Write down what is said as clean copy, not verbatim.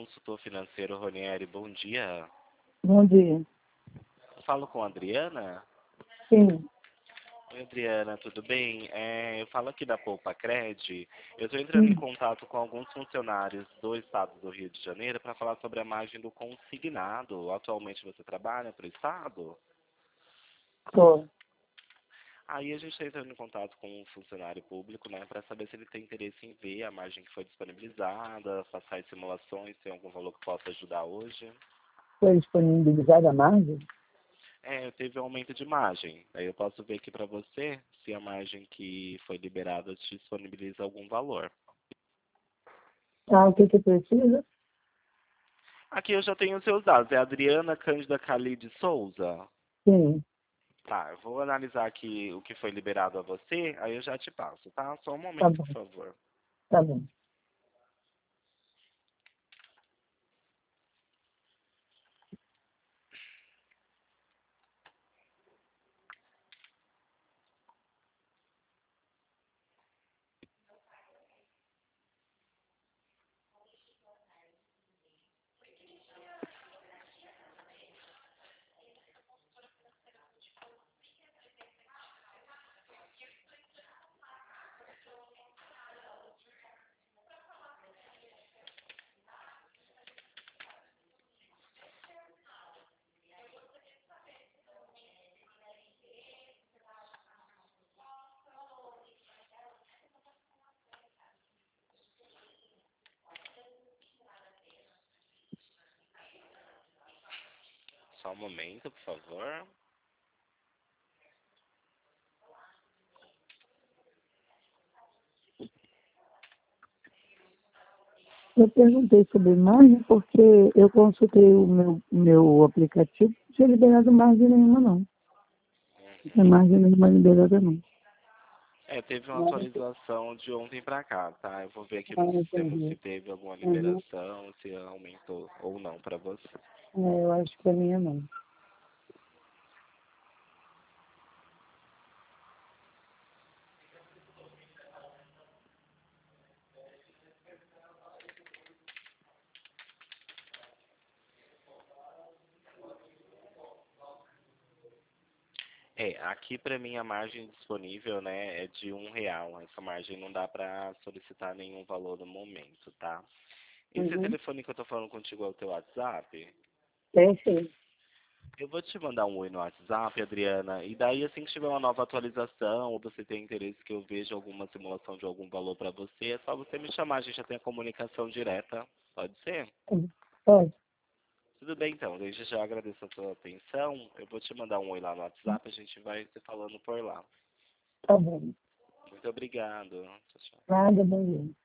consultor financeiro Ronieri, bom dia. Bom dia. Eu falo com a Adriana. Sim. Oi, Adriana, tudo bem? Eu falo aqui da Poupa Cred. Eu estou entrando em contato com alguns funcionários do estado do Rio de Janeiro para falar sobre a margem do consignado. Atualmente você trabalha para o estado? Tô. Aí a gente está entrando em contato com um funcionário público, né, para saber se ele tem interesse em ver a margem que foi disponibilizada, passar as simulações, se tem algum valor que possa ajudar hoje. Foi disponibilizada a margem? Teve um aumento de margem. Aí eu posso ver aqui para você se a margem que foi liberada te disponibiliza algum valor. Ah, o que que precisa? Aqui eu já tenho os seus dados. É Adriana Cândida Khalid Souza. Sim. Tá, eu vou analisar aqui o que foi liberado a você, aí eu já te passo, tá? Só um Tá momento, bom. por favor. Tá bom. Só um momento, por favor. Eu perguntei sobre margem porque eu consultei o meu aplicativo, não tinha liberado margem nenhuma, não. Não tinha margem nenhuma liberada, não. Teve uma atualização de ontem pra cá, tá? Eu vou ver aqui no sistema se Entendi. teve alguma Uhum. liberação, se aumentou ou não pra você. Eu acho que a minha não. Aqui pra mim a margem disponível, né, é de R$ 1. Essa margem não dá pra solicitar nenhum valor no momento, tá? Esse Uhum. telefone que eu tô falando contigo é o teu WhatsApp? Tem sim. Eu vou te mandar um oi no WhatsApp, Adriana, e daí assim que tiver uma nova atualização, ou você tem interesse que eu veja alguma simulação de algum valor pra você, é só você me chamar, a gente já tem a comunicação direta. Pode ser? Pode. Tudo bem então, desde já agradeço a sua atenção. Eu vou te mandar um oi lá no WhatsApp, a gente vai se falando por lá. Tá bom. Muito obrigado. Tchau, tchau. Nada, bom dia.